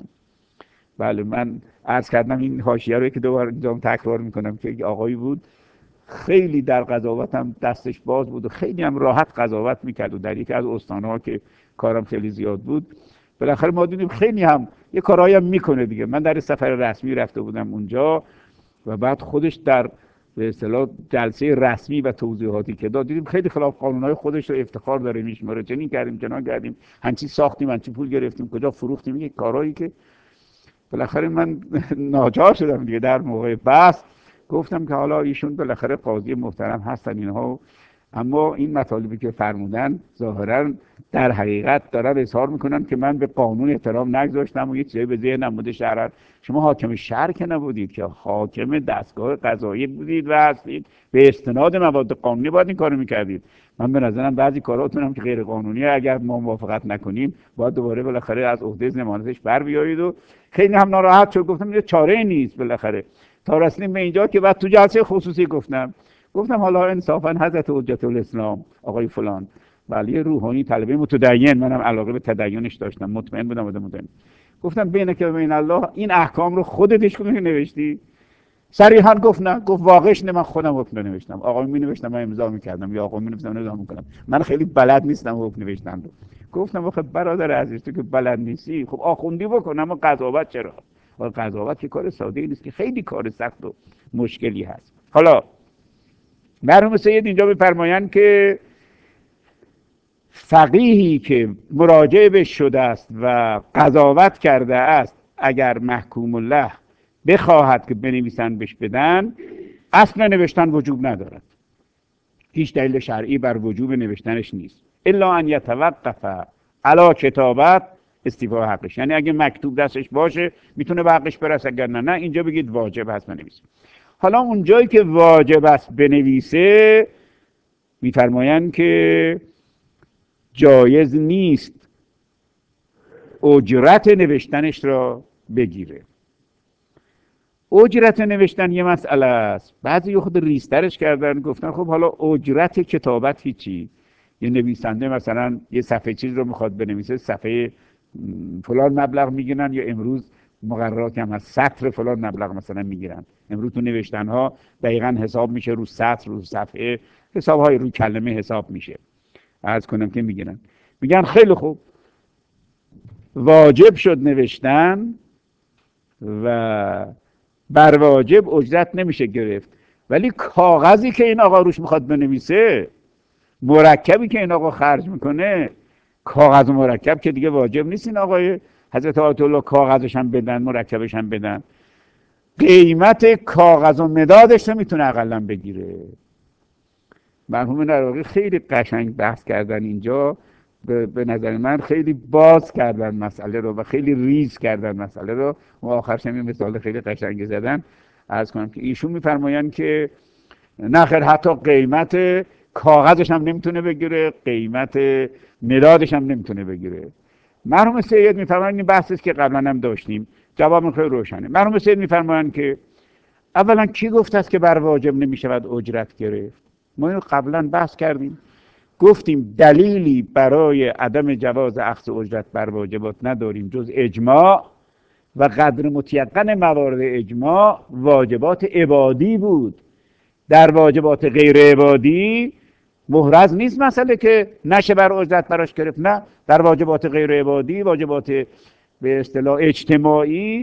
بله، من عرض کردم این حاشیه رو که دوباره اینجا تکرار میکنم که آقایی بود خیلی در قضاوت هم دستش باز بود و خیلی هم راحت قضاوت میکرد و در یکی از استان‌ها که کارم خیلی زیاد بود بالاخره ما دیدیم خیلی هم یه کارهایی هم میکنه دیگه. من در سفر رسمی رفته بودم اونجا و بعد خودش در به اصطلاح جلسه رسمی و توضیحاتی که داد دیدیم خیلی خلاف قانونهای خودش رو افتخار داره میشماره، چنین کردیم چنان کردیم، هنچی ساختیم، هنچی پول گرفتیم، کجا فروختیم، یک کارهایی که بالاخره من ناچار شدم دیگه در موقع بحث گفتم که حالا ایشون بالاخره قاضی محترم هستن اینها، اما این مطالبی که فرمودن ظاهرا در حقیقت دارن اظهار میکنن که من به قانون احترام نگذاشتم و یه چیزایی به ذهنم بوده شرعاً. شما حاکم شهر که نبودید، که حاکم دستگاه قضایی بودید و هستید، به استناد مواد قانونی باید این کارو میکردید. من به نظرم بعضی کاراتون هم که غیر قانونیه اگر ما موافقت نکنیم باید دوباره بالاخره از عهده ضمانتش بر بیایید. و خیلی هم ناراحت شد، گفتم یه چاره نیست. بالاخره تا رسیدیم به اینجا که بعد تو جلسه خصوصی گفتم حالا انصافا حضرت حجت الاسلام آقای فلان، ولی روحانی طلبه متدین، منم علاقه به تدینش داشتم، مطمئن بودم متدین. گفتم بینک و بین الله این احکام رو خودت هیچ کدوم نوشتی؟ صریحا گفت نه. گفت واقعش نه، من خودم حکم نوشتم. آقا می نوشتم من امضا میکردم یا آقا می نوشتم امضا میکنم، من خیلی بلد نیستم حکم نوشتن رو. گفتم آخه برادر عزیز تو که بلد نیستی خب آخوندی بکن، اما قضاوت چرا؟ و قضاوت که کار ساده ای نیست، که خیلی کار سخت و مشکلی هست. حالا مرحوم سید اینجا بفرمایند که فقیهی که مراجعه بهش شده است و قضاوت کرده است اگر محکوم الله بخواهد که بنویسن بهش بدن، اصل نوشتن وجوب ندارد، هیچ دلیل شرعی بر وجوب نوشتنش نیست، الا ان یتوقف علی کتابت استیفاء حقش. یعنی اگه مکتوب دستش باشه میتونه به حقش برسه، اگر نه اینجا بگید واجب هست بنویسه. حالا اونجایی که واجب است بنویسه میفرمایند که جایز نیست اجرت نوشتنش را بگیره. اجرت نوشتن یه مسئله است، بعضی خود ریسترش کردن گفتن خب حالا اجرت کتابت هیچی، یه نویسنده مثلا یه صفحه چیز رو میخواد بنویسه، صفحه فلان مبلغ میگیرن، یا امروز مقررات هم هست سطر فلان مبلغ مثلا میگیرن. امروز تو نوشتن ها دقیقاً حساب میشه رو سطر، رو صفحه، حساب های رو کلمه حساب میشه. عرض کنم که میگن خیلی خوب واجب شد نوشتن و بر واجب اجرت نمیشه گرفت، ولی کاغذی که این آقا روش میخواد بنویسه، مرکبی که این آقا خرج میکنه، کاغذ و مرکب که دیگه واجب نیست این آقای حضرت آیت الله کاغذش هم بدن مرکبش هم بدن، قیمت کاغذ و مدادش رو میتونه اقلا بگیره. مرحوم نراقی خیلی قشنگ بحث کردن اینجا، به نظر من خیلی باز کردن مسئله رو و خیلی ریز کردن مسئله رو و آخرش هم مثال خیلی قشنگی زدن. عرض کنم که ایشون میفرمایند که نخیر حتی قیمت کاغذش هم نمیتونه بگیره، قیمت مدادش هم نمیتونه بگیره. مرحوم سید میفرمایند این بحثی که قبلا هم داشتیم، جواب خیلی روشنه. مرحوم سید میفرمایند که اولا کی گفته است که بر واجب نمیشود اجرت گرفت؟ ما اینو قبلا بحث کردیم، گفتیم دلیلی برای عدم جواز اخذ اجرت بر واجبات نداریم جز اجماع و قدر متیقن موارد اجماع واجبات عبادی بود. در واجبات غیر عبادی محرز نیست مسئله که نشه بر اجرت براش گرفت، نه، در واجبات غیر عبادی، واجبات به اصطلاح اجتماعی،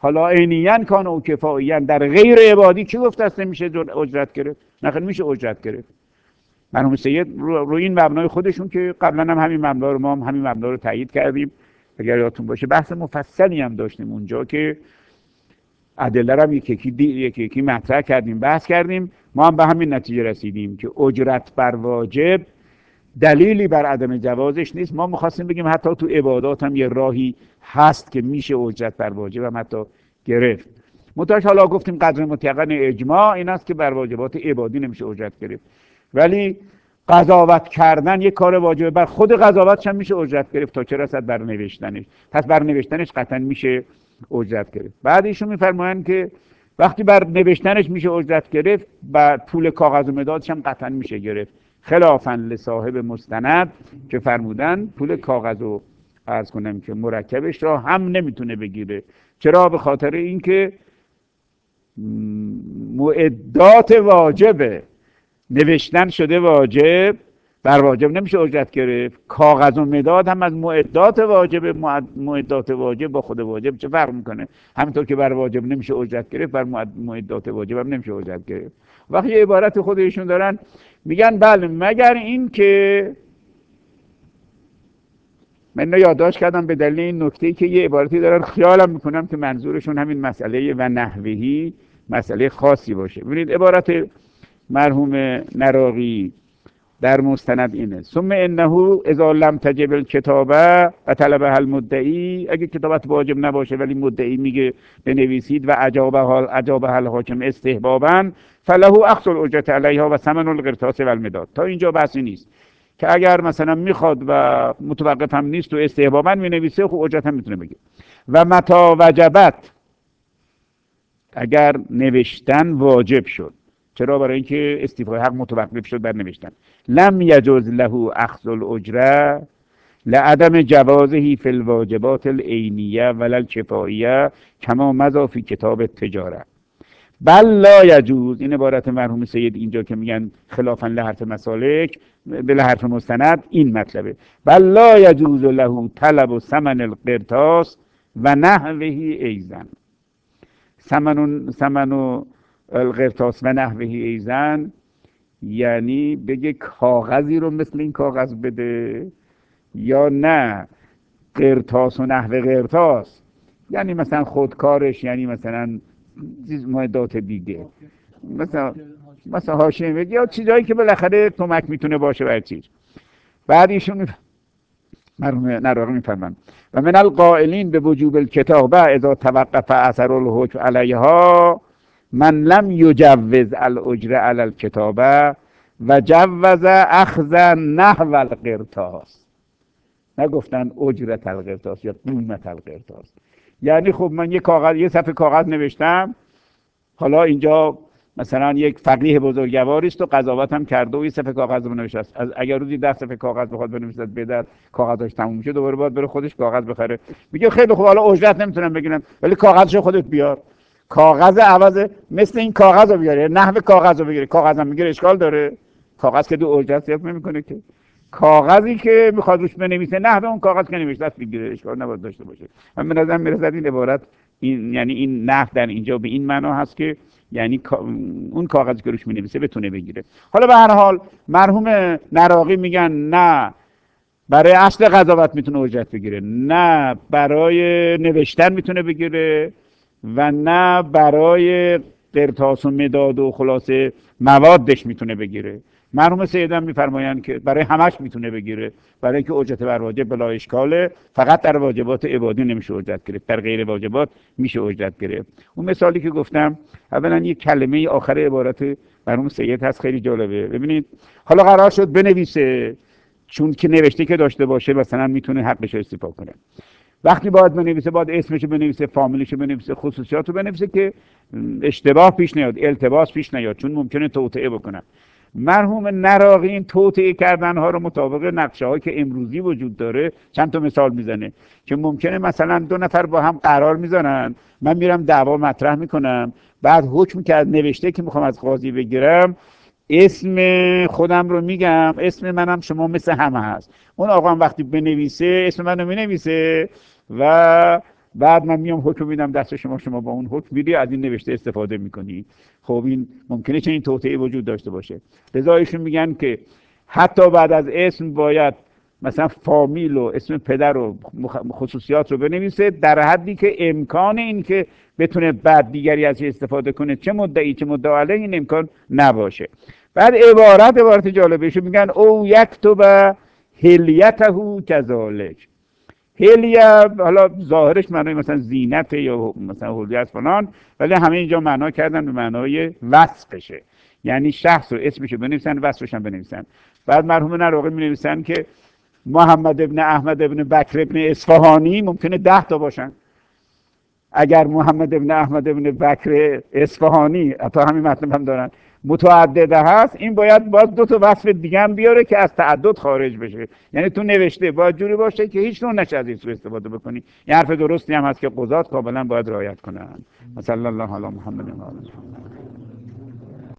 حالا عینیاً کان او کفاییاً در غیر عبادی کی گفته است نمیشه اجرت گرفت؟ نخیر میشه اجرت گرفت. مرحوم سید رو این مبنای خودشون که قبلا هم همین مبنا رو ما هم همین مبنا رو تایید کردیم، اگر یادتون باشه بحث مفصلی هم داشتیم اونجا که ادله رو هم یکی مطرح کردیم، بحث کردیم. ما هم به همین نتیجه رسیدیم که اجرت بر واجب دلیلی بر عدم جوازش نیست. ما می‌خواستیم بگیم حتی تو عبادات هم یه راهی هست که میشه اجرت بر واجب هم حتی گرفت. متأسف حالا گفتیم قدر متیقن اجماع این است که بر واجبات عبادی نمیشه اجرت گرفت، ولی قضاوت کردن یک کار واجبه، بر خود قضاوتش هم میشه اجرت گرفت تا چه رسد بر نوشتنش. پس بر نوشتنش قطعا میشه اجرت گرفت. بعد ایشون میفرمایند که وقتی بر نوشتنش میشه اجرت گرفت، بر پول کاغذ و مدادش هم قطعا میشه گرفت، خلافاً لصاحب مستند که فرمودن پول کاغذ و عرض کنم که مرکبش را هم نمیتونه بگیره. چرا؟ به خاطر اینکه معدات واجبه، نوشتن شده واجب، بر واجب نمیشه اجرت گرفت. کاغذ و مداد هم از معدات واجب. معدات واجب با خود واجب چه فرق میکنه؟ همینطور که بر واجب نمیشه اجرت گرفت، بر معدات واجب هم نمیشه اجرت گرفت. وقتی یه عبارت خودشون دارن میگن بله مگر این که من یادداشت کردم به دلیل این نکته‌ای که یه عبارتی دارن خیالم میکنم که منظورشون همین مسئله و نحوهی مسئله خاصی باشه. ببینید عبارت مرحوم نراقی در مستند اینه: ثم انه اذا لم تجب الکتابه و طلبها المدعی، اگه کتابت واجب نباشه ولی مدعی میگه بنویسید و اجابها الحاکم استحبابا فله اخذ الاجرة علیها و ثمن القرطاس و المداد. تا اینجا بحثی نیست که اگر مثلا میخواد و متوقف هم نیست و استحبابا مینویسه، خب اجرت هم میتونه بگه. و متا وجبت، اگر نوشتن واجب شد. چرا؟ برای اینکه استیفای حق متوقف شد بر نوشتن. لم یجوز له اخذ الاجره لعدم جوازه فی الواجبات العینیه ولا الکفاییه کما مضی فی کتاب التجاره. بل لا یجوز، این عبارت مرحوم سید اینجا که میگن خلافا لحرف مسالک به لحرف مستند، این مطلبه: بل لا یجوز له طلب ثمن القرطاس و نحوه ایضا. ثمن القرطاس و نحوه ایضا یعنی بگه کاغذی رو مثل این کاغذ بده، یا نه قرطاس و نحوه قرطاس یعنی مثلا خودکارش، یعنی مثلا معدات دیگه، مثلا حاشیه بگه یا چیزایی که بالاخره کمک میتونه باشه بر چیز. بعد ایشون مرحوم نراقی میفرمایند: و من القائلین به وجوب الکتابه اذا توقف اثر الحکم علیها من لم یجوز الاجره علی الکتابه و جوز اخذ نحو القرطاس. نگفتن اجرت القرطاس یا قیمت القرطاس. یعنی خب من یه صفحه کاغذ نوشتم، حالا اینجا مثلا یک فقیه بزرگواری است و قضاوت هم کرده و یه صفحه کاغذ رو نوشته است. اگر روزی 10 صفحه کاغذ بخواد بنویسه بدر کاغذش تموم میشه، دوباره باید بره خودش کاغذ بخره. میگه خیلی خوب حالا اجرت نمیتونم بگیرم ولی کاغذشو خودت بیار. کاغذ عوض مثل این کاغذ رو بیاره، نحو کاغذ رو بگیره. کاغذم میگیره اشکال داره؟ کاغذ که دو اجرت صرف نمیکنه که. کاغذی که میخواد روش بنویسه نحو اون کاغذ که نوشته است بگیره، اشکال نباید داشته باشه. من به نظرم میرسد این عبارت این یعنی این نحو در اینجا به این معنا هست که یعنی اون کاغذی که روش می‌نویسه بتونه بگیره. حالا به هر حال مرحوم نراقی میگن نه برای اصل قضاوت میتونه اجرت بگیره، نه برای نوشتن میتونه بگیره و نه برای قرطاس و مداد و خلاصه موادش میتونه بگیره. مرحوم سیدم میفرمایند که برای همش میتونه بگیره، برای اینکه اجرت بر واجب بلا اشکاله، فقط در واجبات عبادی نمیشه اجرت گرفت، در غیر واجبات میشه اجرت گرفت. اون مثالی که گفتم اولا یک کلمه آخر عبارت مرحوم سید هست خیلی جالبه. ببینید حالا قرار شد بنویسه، چون که نوشته که داشته باشه مثلا میتونه حقش رو استفاده کنه. وقتی باید بنویسه باید اسمشو بنویسه، فامیلشو بنویسه، خصوصیاتو بنویسه که اشتباه پیش نیاد، التباس پیش نیاد، چون ممکنه توطئه بکنن. مرحوم نراقی این توطئه کردن ها رو مطابق نقشه هایی که امروزی وجود داره چند تا مثال میزنه که ممکنه مثلا 2 نفر با هم قرار میذارن، من میرم دعوا مطرح میکنم، بعد حکم کرد نوشته که میخوام از قاضی بگیرم، اسم خودم رو میگم، اسم منم شما مثل همه هست. اون آقا هم وقتی بنویسه اسم منو مینویسه و بعد من میام حکم میدم دست شما با اون حکم میری از این نوشته استفاده میکنی. خب این ممکنه چنین توطئه‌ای وجود داشته باشه. لذا ایشون میگن که حتی بعد از اسم باید مثلا فامیل و اسم پدر و خصوصیات رو بنویسه، در حدی که امکان این که بتونه بعد دیگری ازش استفاده کنه، چه مدعی چه مدعی علیه، این امکان نباشه. بعد عبارت جالبه، میگن او یکتب هلیته کذالک. هلیه حالا ظاهرش معنای مثلا زینت یا مثلا هلیت فلان، ولی همه اینجا معنا کردن به معنای وصفشه، یعنی شخص رو اسمشو بنویسن، وصفش هم بنویسن. بعد مرحوم نراقی می نویسن که محمد ابن احمد ابن بکر ابن اصفهانی ممکنه 10 تا باشن. اگر محمد ابن احمد ابن بکر اصفهانی، حتی همین مطلب هم دارن، متعدده هست، این باید 2 تا وصف دیگه هم بیاره که از تعدد خارج بشه. یعنی تو نوشته باید جوری باشه که هیچ نوع نشه از این سوء استفاده بکنی. این حرف درستی هم هست که قضات کاملا باید رعایت کنن. صلی الله علی محمد و آله محمد.